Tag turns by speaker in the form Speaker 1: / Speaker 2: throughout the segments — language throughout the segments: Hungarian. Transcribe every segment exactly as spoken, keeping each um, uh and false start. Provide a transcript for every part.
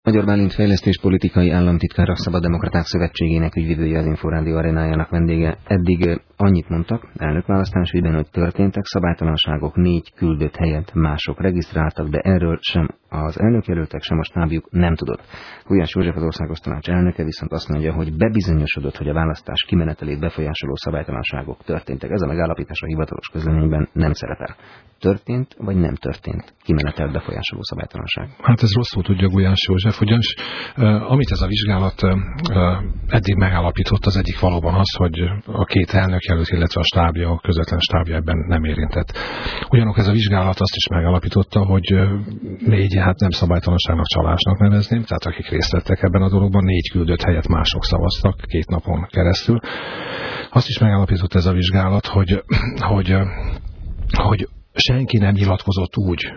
Speaker 1: Magyar Bálint fejlesztéspolitikai államtitkár, a Szabaddemokraták Szövetségének ügyvivője, az Inforádió arénájának vendége. Eddig annyit mondtak elnökválasztás ügyben, hogy történtek szabálytalanságok, négy küldött helyet mások regisztráltak, de erről sem az elnökjelöltek, sem a stábjuk nem tudott. Gulyás József, az Országos Tanács elnöke viszont azt mondja, hogy bebizonyosodott, hogy a választás kimenetelét befolyásoló szabálytalanságok történtek. Ez a megállapítás a hivatalos közleményben nem szerepel. Történt vagy nem történt kimenetelt befolyásoló szabálytalanság?
Speaker 2: Hát ez rosszul tudja Gulyás József, ugyanis uh, amit ez a vizsgálat uh, eddig megállapított, az egyik valóban az, hogy a két elnökjelölt, illetve a stábja, a közvetlen stábja ebben nem érintett. Ugyanakkor ez a vizsgálat azt is megállapította, hogy uh, négy, hát nem szabálytalanságnak, csalásnak nevezném, tehát akik részt vettek ebben a dologban, négy küldött helyet mások szavaztak két napon keresztül. Azt is megállapított ez a vizsgálat, hogy, hogy, uh, hogy senki nem nyilatkozott úgy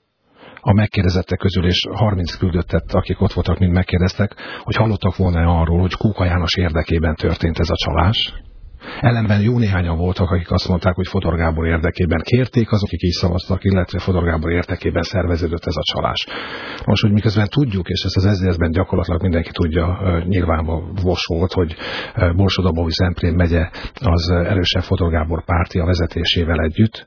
Speaker 2: a megkérdezettek közül, és harminc küldöttet, akik ott voltak, mind megkérdeztek, hogy hallottak volna arról, hogy Kóka János érdekében történt ez a csalás. Ellenben jó néhányan voltak, akik azt mondták, hogy Fodor Gábor érdekében kérték azok, akik így szavaztak, illetve Fodor Gábor érdekében szerveződött ez a csalás. Most, hogy miközben tudjuk, és ezt az es zé es-ben gyakorlatilag mindenki tudja, nyilvánvaló volt, hogy Borsod-Abaúj-Zemplén megye az erősen Fodor Gábor pártia vezetésével együtt,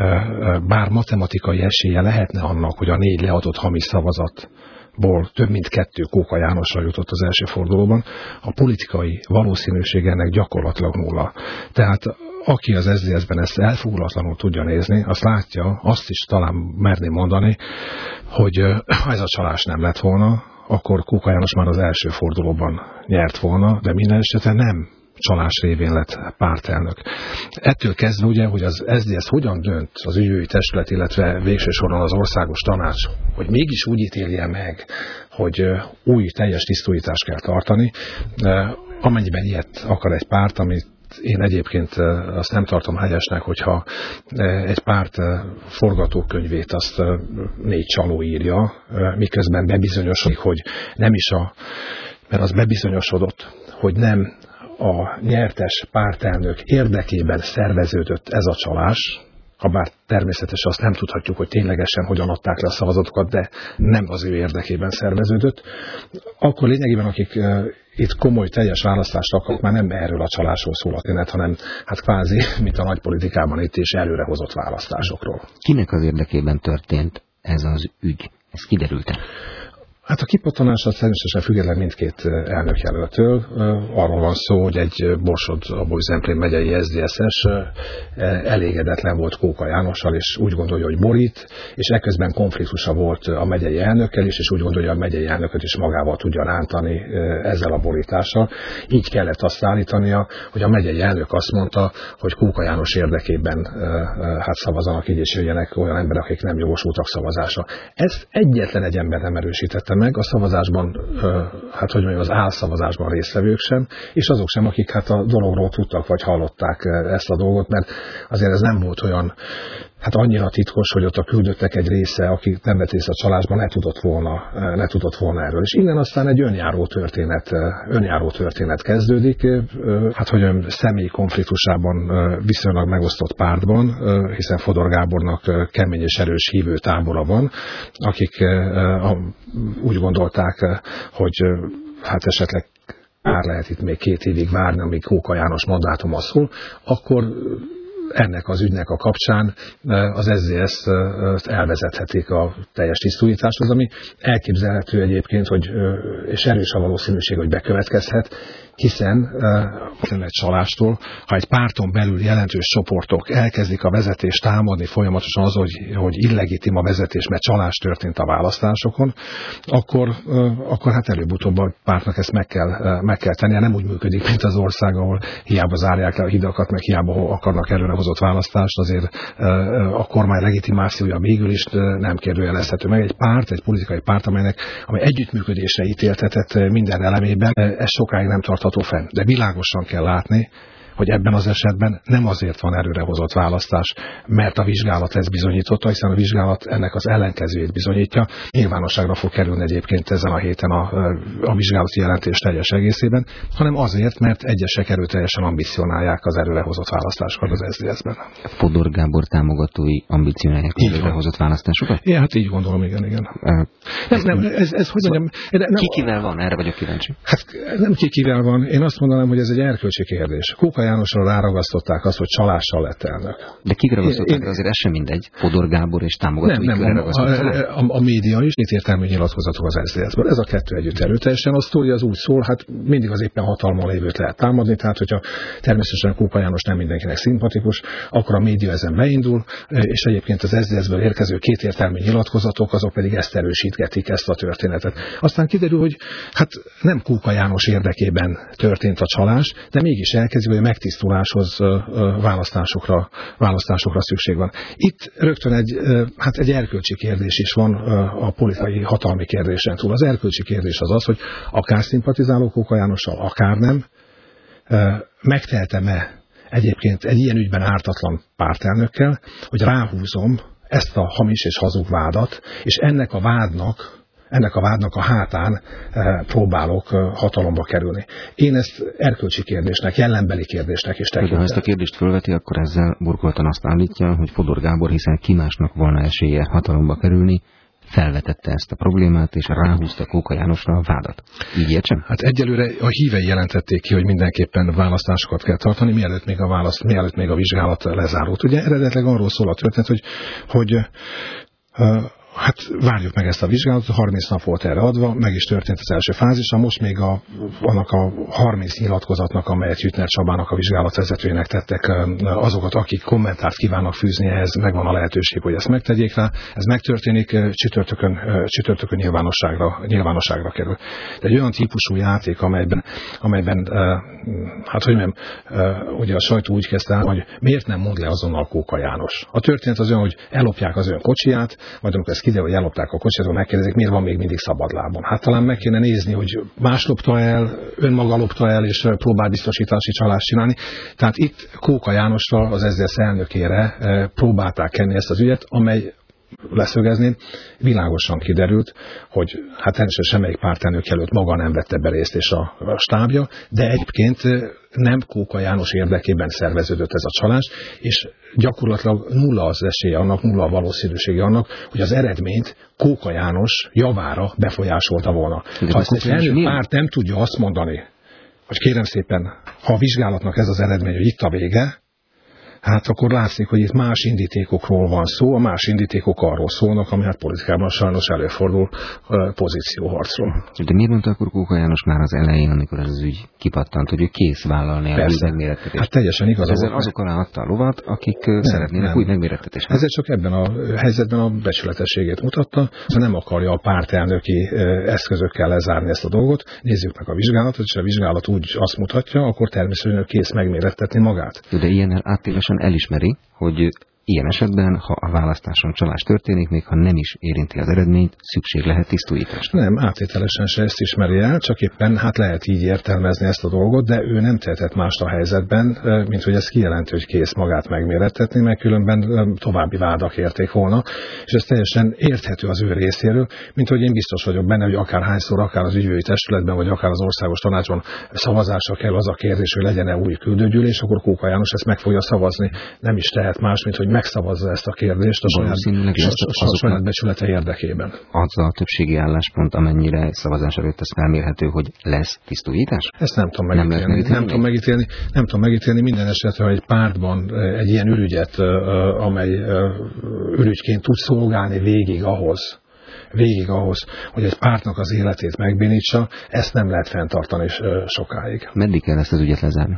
Speaker 2: bár matematikai esélye lehetne annak, hogy a négy leadott hamis szavazat ból több mint kettő Kóka Jánosra jutott az első fordulóban, a politikai valószínűség ennek gyakorlatilag nulla. Tehát aki az es zé es-ben ezt elfogulatlanul tudja nézni, azt látja, azt is talán merném mondani, hogy ha ez a csalás nem lett volna, akkor Kóka János már az első fordulóban nyert volna, de minden esetre nem csalás révén lett pártelnök. Ettől kezdve ugye, hogy az es zé es hogyan dönt az ügyvői testület, illetve végső soron az Országos Tanács, hogy mégis úgy ítélje meg, hogy új teljes tisztújítást kell tartani, amennyiben ilyet akar egy párt, amit én egyébként azt nem tartom helyesnek, hogyha egy párt forgatókönyvét azt négy csaló írja, miközben bebizonyosodik, hogy nem is a, mert az bebizonyosodott, hogy nem a nyertes pártelnök érdekében szerveződött ez a csalás, habár természetesen azt nem tudhatjuk, hogy ténylegesen hogyan adták le a szavazatokat, de nem az ő érdekében szerveződött, akkor lényegében akik uh, itt komoly, teljes választást akarnak, már nem erről a csalásról szól a tünet, hanem hát kvázi, mint a nagypolitikában itt is előrehozott választásokról.
Speaker 1: Kinek az érdekében történt ez az ügy? Ez kiderült-e?
Speaker 2: Hát a kipattanásra természetesen független mindkét elnökjelöltől. Arról van szó, hogy egy Borsod-Abaúj-Zemplén megyei es zé es-es elégedetlen volt Kóka Jánossal, és úgy gondolja, hogy borít, és ekközben konfliktusa volt a megyei elnökkel is, és úgy gondolja, hogy a megyei elnököt is magával tudja rántani ezzel a borítással. Így kellett azt állítania, hogy a megyei elnök azt mondta, hogy Kóka János érdekében hát szavazanak így, és jöjjenek olyan emberek, akik nem jogosultak szavazásra. Ez egyetlen egy ember nem erősítette meg, a szavazásban, hát hogy mondjam, az álszavazásban résztvevők sem, és azok sem, akik hát a dologról tudtak, vagy hallották ezt a dolgot, mert azért ez nem volt olyan, hát annyira titkos, hogy ott a küldöttek egy része, aki nem vett részt a csalásban, ne tudott volna, ne tudott volna erről. És innen aztán egy önjáró történet, önjáró történet kezdődik, hát hogy személyi konfliktusában viszonylag megosztott pártban, hiszen Fodor Gábornak kemény és erős hívő tábora van, akik úgy gondolták, hogy hát esetleg már lehet itt még két évig várni, amíg Kóka János mandátuma szól, akkor ennek az ügynek a kapcsán az es zé es elvezethetik a teljes tisztújításhoz, ami elképzelhető egyébként, hogy, és erős a valószínűség, hogy bekövetkezhet, hiszen nem egy csalástól, ha egy párton belül jelentős csoportok elkezdik a vezetést támadni folyamatosan az, hogy, hogy illegitim a vezetés, mert csalás történt a választásokon, akkor, akkor hát előbb-utóbb a pártnak ezt meg kell, meg kell tennie. Nem úgy működik, mint az ország, ahol hiába zárják le a hidakat, meg hiába akarnak előrehozott választást, azért a kormány legitimációja végül is nem kérdőjelezhető meg. Egy párt, egy politikai párt, amelynek, amely együttműködésre ítéltetett minden elemében, ez sokáig nem tartható fenn. De világosan kell látni, hogy ebben az esetben nem azért van előrehozott választás, mert a vizsgálat ezt bizonyította, hiszen a vizsgálat ennek az ellenkezőjét bizonyítja. Nyilvánosságra fog kerülni egyébként ezen a héten a, a vizsgálati jelentés teljes egészében, hanem azért, mert egyesek erőteljesen ambicionálják az előrehozott választásokat az es zé es-ben.
Speaker 1: Fodor Gábor támogatói ambicionálják az előrehozott választásokat?
Speaker 2: Igen, hát így gondolom, igen, igen.
Speaker 1: Uh,
Speaker 2: nem, nem, ez, ez hogy mondjam...
Speaker 1: Ki kivel van? Erre vagyok kíváncsi.
Speaker 2: Hát nem ki kivel van. Én azt mondanám, hogy ez egy erkölcsi kérdés. Kóka Jánosra ráragasztották azt, hogy csalással lett elnök.
Speaker 1: De kikre ragasztották? Én... Azért ez sem mindegy. Fodor Gábor és támogatói
Speaker 2: nem, nem, a, a, a, a média is nyit értelmű nyilatkozatok az es zé es-ből. Ez a kettő együtt erőteljesen. A sztori az úgy szól, hát mindig az éppen hatalmon lévőt lehet támadni, tehát hogyha természetesen Kóka János nem mindenkinek szimpatikus, akkor a média ezen beindul, és egyébként az es zé es-ből érkező kétértelmű nyilatkozatok, azok pedig ezt erősítgetik, ezt a történetet. Aztán kiderül, hogy hát nem Kóka János érdekében történt a csalás, de mégis elkezdi, hogy a megtisztuláshoz választásokra, választásokra szükség van. Itt rögtön egy, hát egy erkölcsi kérdés is van a politikai hatalmi kérdésen túl. Az erkölcsi kérdés az az, hogy akár szimpatizáló Kóka Jánossal, akár nem, megtehetem-e egyébként egy ilyen ügyben ártatlan pártelnökkel, hogy ráhúzom ezt a hamis és hazug vádat, és ennek a vádnak ennek a vádnak a hátán e, próbálok e, hatalomba kerülni. Én ezt erkölcsi kérdésnek, jellembeli kérdésnek is tekintem.
Speaker 1: Ha ezt a kérdést fölveti, akkor ezzel burkoltan azt állítja, hogy Fodor Gábor, hiszen ki másnak volna esélye hatalomba kerülni, felvetette ezt a problémát, és ráhúzta Kóka Jánosra a vádat. Így értsem?
Speaker 2: Hát egyelőre a hívei jelentették ki, hogy mindenképpen választásokat kell tartani, mielőtt még a, választ, mielőtt még a vizsgálat lezárult. Ugye eredetileg arról szól a történet, hogy, hogy uh, hát várjuk meg ezt a vizsgálatot, harminc nap volt erre adva, meg is történt az első fázisa, most még a, annak a harminc nyilatkozatnak, amelyet Hüttner Csabának a vizsgálatvezetőjének tettek, azokat, akik kommentárt kívánnak fűzni ehhez, megvan a lehetőség, hogy ezt megtegyék rá. Ez megtörténik, csütörtökön, csütörtökön nyilvánosságra, nyilvánosságra kerül. De egy olyan típusú játék, amelyben, amelyben hát hogy nem, ugye a sajtó úgy kezdte el, hogy miért nem mond le azonnal Kóka János. A történet az olyan, hogy ellopják az ön kocsiját, majd amikor kiderül, hogy ellopták a kocsiját, megkérdezik, miért van még mindig szabadlábon. Hát talán meg kéne nézni, hogy más lopta el, önmaga lopta el, és próbál biztosítási csalást csinálni. Tehát itt Kóka Jánosra, az es zé es elnökére próbálták kenni ezt az ügyet, amely leszögezném, világosan kiderült, hogy hát természetesen semmelyik pártelnök előtt maga nem vette be részt és a, a stábja, de egyébként nem Kóka János érdekében szerveződött ez a csalás, és gyakorlatilag nulla az esélye annak, nulla a valószínűsége annak, hogy az eredményt Kóka János javára befolyásolta volna. De ha ezt egy felnőtt párt nem tudja azt mondani, hogy kérem szépen, ha a vizsgálatnak ez az eredmény, hogy itt a vége, hát akkor látszik, hogy itt más indítékokról van szó, a más indítékok arról szólnak, ami hát politikában sajnos előfordul pozícióharcról.
Speaker 1: De miért mondta akkor Kóka János már az elején, amikor ez az ügy kipattant, hogy ő kész vállalni a új megmérettetést?
Speaker 2: Hát teljesen igaz.
Speaker 1: Ezzel azok alá adta a lovat, akik nem, szeretnének nem. új megmérettetést.
Speaker 2: Ezzel csak ebben a helyzetben a becsületességét mutatta, ha nem akarja a pártelnöki eszközökkel lezárni ezt a dolgot. Nézzük meg a vizsgálatot, és a vizsgálat úgy azt mutatja, akkor természetesen kész megmérettetni magát.
Speaker 1: De ilyen áttélesen elismeri, hogy ilyen esetben, ha a választáson csalás történik, még ha nem is érinti az eredményt, szükség lehet tisztújításra.
Speaker 2: Nem, áttételesen se ezt ismeri el, csak éppen hát lehet így értelmezni ezt a dolgot, de ő nem tehetett mást a helyzetben, mint hogy ez kijelenti, hogy kész magát megmérettetni, mert különben további vádak érték volna, és ez teljesen érthető az ő részéről, mint hogy én biztos vagyok benne, hogy akár hányszor, akár az ügyvédi testületben, vagy akár az országos tanácsban szavazásra kell az a kérdés, hogy legyen-e új küldőgyűlés, akkor Kóka János ezt meg fogja szavazni. Nem is tehet más, mint hogy megszavazza ezt a kérdést a saját, a, a saját becsülete érdekében.
Speaker 1: Az a többségi álláspont, amennyire szavazás előtt ez felmérhető, hogy lesz tisztújítás?
Speaker 2: Ezt nem tudom megítélni. Nem, nem, tudom megítélni, nem tudom megítélni. Minden esetre, hogy egy pártban egy ilyen ürügyet, amely ürügyként tud szolgálni végig ahhoz, végig ahhoz, hogy egy pártnak az életét megbénítsa, ezt nem lehet fenntartani sokáig.
Speaker 1: Meddig kell ezt az ügyet lezárni?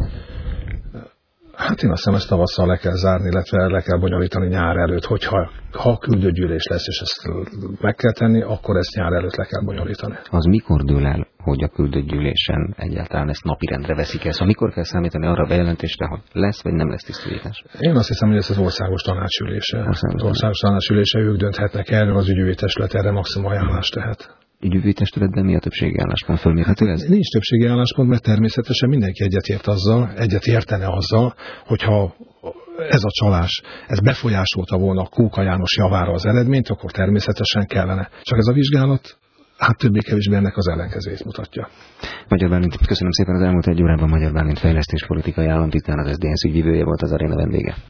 Speaker 2: Hát én azt hiszem, ezt tavasszal le kell zárni, illetve le kell bonyolítani nyár előtt, hogyha ha küldőgyűlés lesz, és ezt meg kell tenni, akkor ezt nyár előtt le kell bonyolítani.
Speaker 1: Az mikor dől el, hogy a küldőgyűlésen egyáltalán ezt napirendre veszik el? Szóval mikor kell számítani arra a bejelentésre, hogy lesz vagy nem lesz tisztújítás?
Speaker 2: Én azt hiszem, hogy ez az országos tanácsülése. Az országos tanácsülése, ők dönthetnek erről, az ügyvédi testület erre maximum ajánlást tehet.
Speaker 1: ügyvédi testületben mi a többségi álláspont? Fölmérhető ez?
Speaker 2: Nincs többségi álláspont, mert természetesen mindenki egyetért azzal, egyet értene azzal, hogyha ez a csalás, ez befolyásolta volna a Kóka János javára az eredményt, akkor természetesen kellene. Csak ez a vizsgálat, hát többé-kevésbé ennek az ellenkezőjét mutatja.
Speaker 1: Magyar Bálint, köszönöm szépen, az elmúlt egy órában Magyar Bálint fejlesztéspolitikai államtitkár, az es zé dé en es ügyvivője volt, az Aréna vendége.